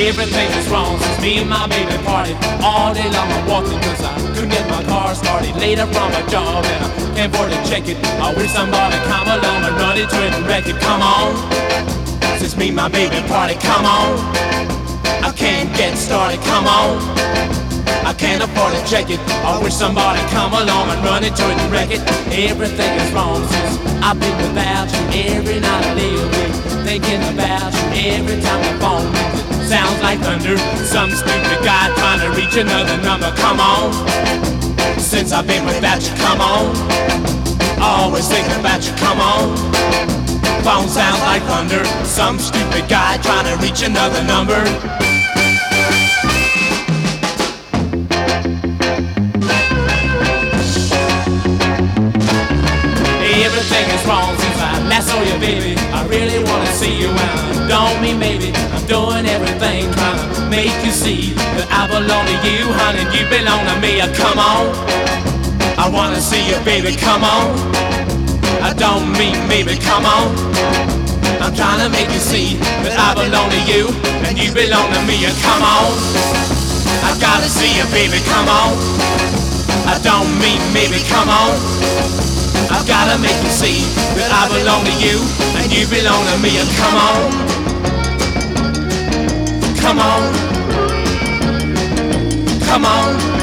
Everything is wrong since me and my baby parted. All day long I'm walking cause I couldn't get my car started. Later from a job and I can't afford to check it. I wish somebody come along and run into it and wreck it. Come on, since me and my baby parted. Come on, I can't get started. Come on, I can't afford to check it. I wish somebody come along and run into it and wreck it. Everything is wrong since I've been without you. Every night I lay awake thinking about you. Every time the phone rings it sounds like thunder. Some stupid guy trying to reach another number. Come on, since I've been without you. Come on, always thinking about you. Come on, phone sounds like thunder. Some stupid guy trying to reach another number. Everything is wrong since I last saw you, baby. I really wanna see you and I don't mean maybe. I'm doing everything trying to make you see that I belong to you, honey, and you belong to me. Come on, I wanna see you, baby, come on. I don't mean maybe, come on. I'm trying to make you see that I belong to you and you belong to me. Come on, I gotta see you, baby, come on. I don't mean maybe, come on. I've gotta make you see that I belong to you and you belong to me. Come on, come on, come on.